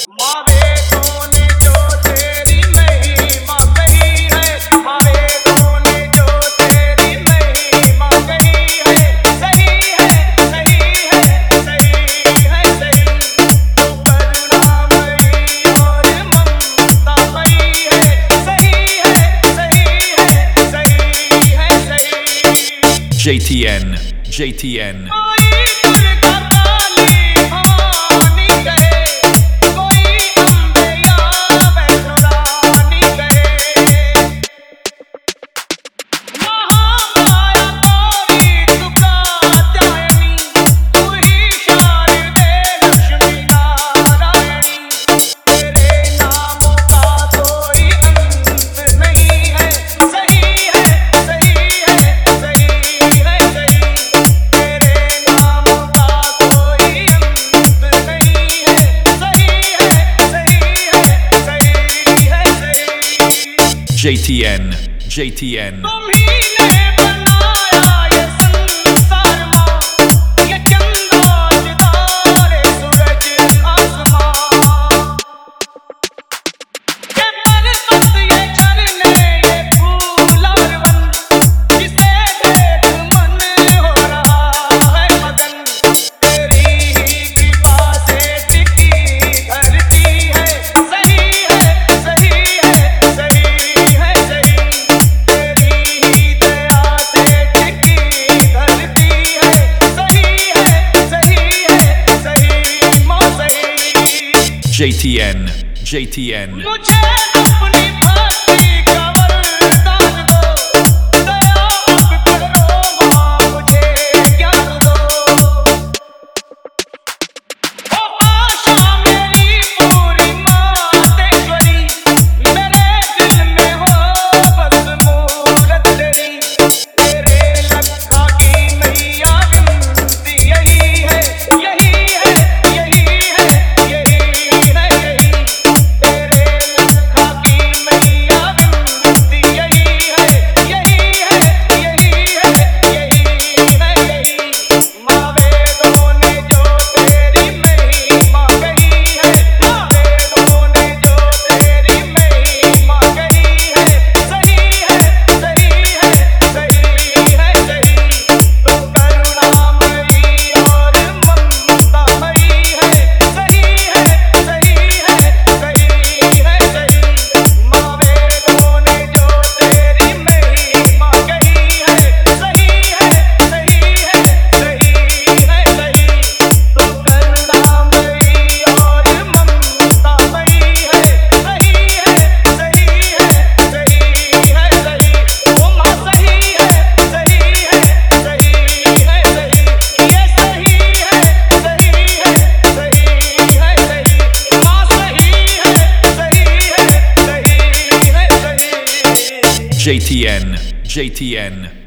माँ वेदों ने जो तेरी महिमा कही है, माँ वेदों ने जो तेरी महिमा कही है, सही है, सही है, सही है, सही। तू करुणामयी और ममतामयी है, सही है, सही है, सही है, सही। JTN, JTN. JTN, JTN. JTN, JTN. मुझे अपनी भक्ति का वरदान दो, दया अब करो माँ, मुझे ज्ञान दो। ओ आशा मेरी पूरी मातेश्वरी, मेरे दिल में हो बस मूरत तेरी। तेरे लखा की मैया विनती यही है, यही है, यही है, यही है। JTN, JTN.